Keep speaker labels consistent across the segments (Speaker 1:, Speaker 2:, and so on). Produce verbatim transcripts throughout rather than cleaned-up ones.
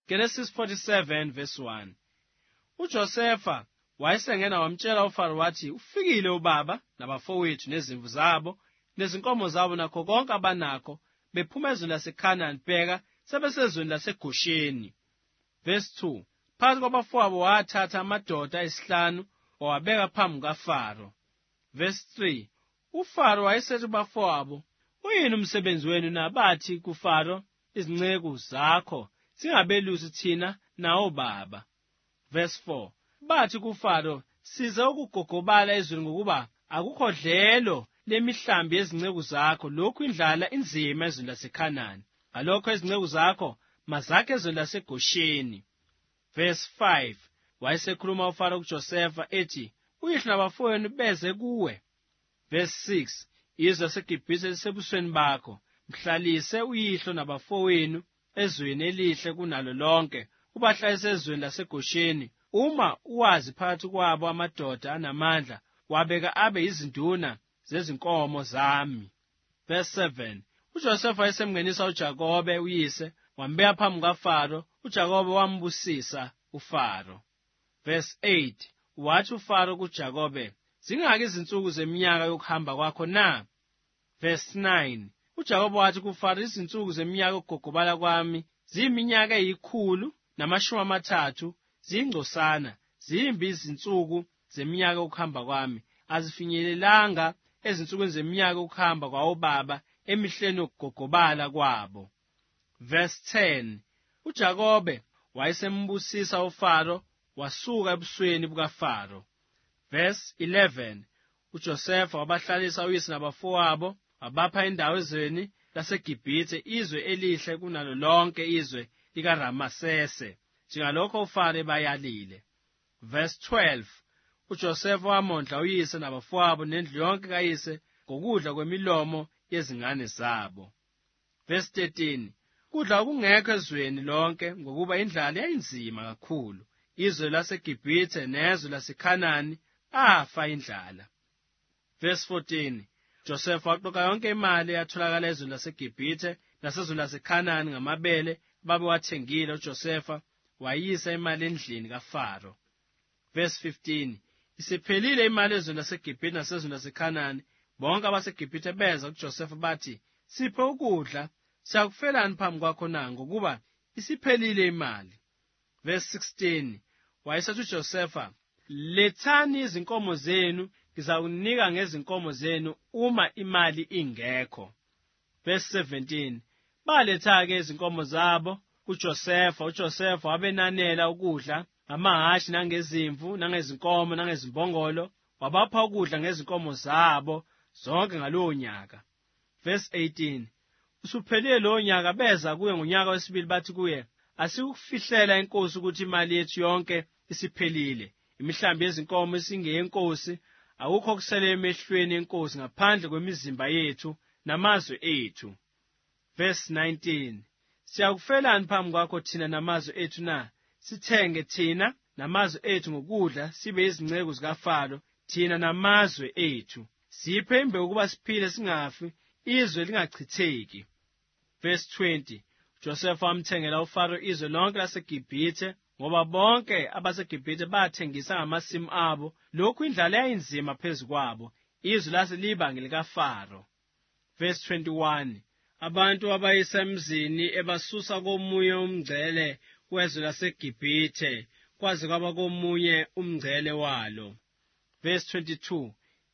Speaker 1: Genesis forty-seven verse one. uJosefa wayesengena wamtshela uFaro wathi ufikile ubaba nabafowethu nezimvu zabo nezinkomo zabo nakho konke abanakho bephuma ezweni laseKhanani bheka sebesezweni laseGosheni. Verse two. Phakathi kwabafowabo wathatha amadoda ayisihlanu wawabeka phambi kaFaro. Verse three. uFaro wayesethi kubafowabo, uyini umsebenzi wenu na? Bathi kuFaro, izinceku zakho singabelusi thina nawo baba. Verse four. Bathi kuFaro, size ukugogobala ezweni ngokuba akukho dlelo lemihlambi yezinceku zakho, lokhu indlala inzima ezweni laseKhanani. Ngalokho izinceku zakho mazakhe ezweni laseGosheni. Verse five. Wayesekhuluma uFaro kuJosefa ethi, uyihlo nabafowenu beze kuwe. Verse six. Izwe laseGibhithe lisebusweni bakho, mhlalise uyihlo nabafowenu ezweni elihle kunalo lonke, ubahlalise ezweni laseGosheni. Uma uwazi phakathi kwabo amadoda anamandla, wabeka abe izinduna zezinkomo zami. Verse seven. uJosefa wayesemngenisa uJakobe uyise, wambeka phambi kaFaro, uJakobe wambusisa uFaro. Verse eight. Wathi uFaro kuJakobe, zingaki izinsuku zeminyaka yokuhamba kwakho na? Verse nine. uJakobe wathi kuFaro, izinsuku zeminyaka yokugogobala kwami ziyiminyaka eyikhulu namashumi amathathu, zingcosana, zimbi izinsuku zeminyaka yokuhamba kwami, azifinyelelanga ezinsukwini zeminyaka yokuhamba kwawobaba emihleni yokugogobala kwabo. Verse ten. uJakobe wayesembusisa uFaro, wasuka ebusweni bukaFaro. Verse eleven. uJosefa wabahlalisa uyise nabafowabo, wabapha indawo ezweni laseGibhithe, izwe elihle kunalo lonke izwe likaRamasese, njengalokho uFaro ebayalile. Verse twelve. uJosefa wamondla uyise nabafowabo nendlu yonke kayise ngokudla kwemilomo yezingane zabo. Verse thirteen. Kudla okungekho ezweni lonke ngokuba indlala yayinzima kakhulu, izwe laseGibhithe nezwe laseKhanani afa indlala. Verse fourteen. Josefa waqoqa yonke imali eyatholakala ezweni laseGibhithe nasezweni laseKhanani ngamabele babewathengile uJosefa, wayisa imali endlini kaFaro. Verse fifteen. Isiphelile imali ezweni laseGibhithe nasezweni laseKhanani, bonke abaseGibhithe beza kuJosefa bathi, siphe ukudla, siyakufelani phambi kwakho na ngokuba isiphelile imali. Verse sixteen. Wayesethi uJosefa, lethani izinkomo zenu, ngizawunika ngezinkomo zenu uma imali ingekho. Verse seventeen. Baletha-ke izinkomo zabo kuJosefa, uJosefa wabenanela ukudla, amahashi nangezimvu nangezinkomo nangezimbongolo, wabapha ukudla ngezinkomo zabo zonke ngalowo nyaka. Verse eighteen. Usuphelile lowo nyaka beza kuye ngonyaka wesibili bathi kuye, asikufihlela inkosi ukuthi imali yethu yonke isiphelile, imihlambi yezinkomo isingeyenkosi, akukho kusele emehlweni enkosi ngaphandle kwemizimba yethu namazwe ethu. Verse nineteen. Siyakufelani phambi kwakho thina namazwe ethu na? Sithenge thina namazwe ethu ngokudla, sibe izinceku zikaFaro thina namazwe ethu. Siphe imbewu ukuba siphile singafi, izwe lingachitheki. Verse twenty. Josefa wamthengela uFaro izwe lonke laseGibhithe, ngoba bonke abaseGibhithe bathengisa ngamasimu abo, lokhu indlala yayinzima phezu kwabo, izwe lase liba ngelikaFaro. Verse twenty-one. Abantu abayisa emzini ebasusa komunye umngcele wezwe laseGibhithe, kwaze kwaba komunye umngcele walo. Verse twenty-two.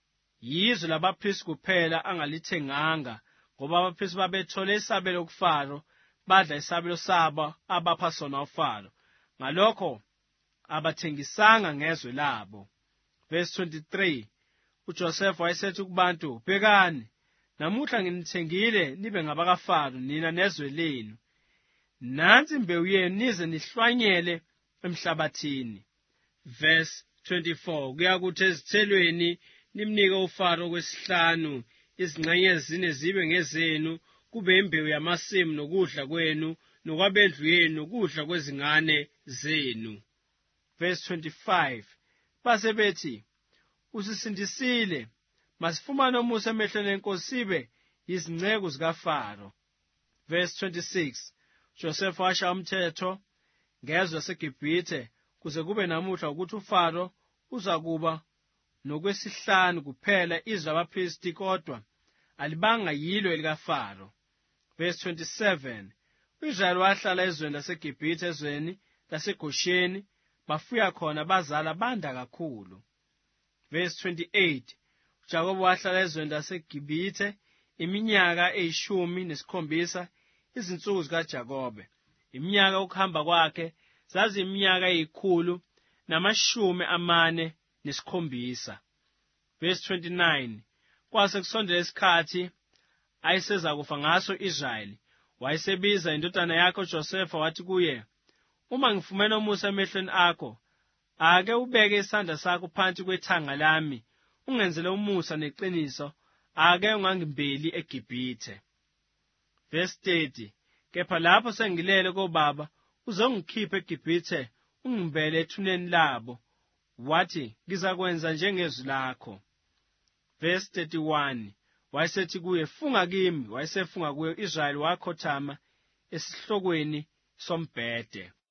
Speaker 1: Yizwe labaphristi kuphela angalithenganga, ngoba abaphristi babethole isabelo kuFaro, badla isabelo sabo abapha sona uFaro, ngalokho abathengisanga ngezwe labo. Verse twenty-three. uJosefa wayesethi kubantu, bhekani, namuhla nginithengile nibe ngabakaFaro nina nezwe lenu. Nansi imbewu yenu nize nihlwanyele emhlabathini. Verse twenty-four. Kuyakuthi ezithelweni nimnike uFaro kwesihlanu, izingxenye ezine zibe ngezenu, kube imbewu yamasimu nokudla kwenu, nokwabendlu yenu nokudla kwezingane zenu. Verse twenty-five. Base bethi, usisindisile, masifumane umusa emehlweni enkosi sibe yizinceku zikaFaro. Verse twenty-six. Josefa washa umthetho ngezwe laseGibhithe kuze kube namuhla ukuthi uFaro uzakuba nokwesihlanu kuphela izwe abaphristi kodwa alibanga yilo elikaFaro. Verse twenty-seven. U-Israyeli wahlala ezweni laseGibhithe ezweni laseGosheni bafuya khona bazala banda kakhulu. Verse twenty-eight. uJakobe wahlala ezweni laseGibhithe iminyaka eyishumi nesikhombisa izinsuku zikaJakobe. Iminyaka ukuhamba kwakhe zaziminyaka eyikhulu namashumi amane nesikhombisa. Verse twenty-nine. Kwase kusondela isikhathi ayeseza kufa ngaso Israyeli, wayesebiza indodana yakhe uJosefa wathi kuye, uma ngifumene umusa emehlweni akho, ake ubeke isandla sakho phansi kwethanga lami, ungenzele umusa neqiniso, ake ungangimbeli eGibhithe. Verse thirty. Kepha lapho sengilele kobaba, uzongikhipha eGibhithe ungimbele ethuneni labo, wathi ngizakwenza njengezwi lakho. Verse thirty-one. Wayesethi kuye, funga kimi. Wayesefunga kuye, Israyeli wakhothama esihlokweni sombhede.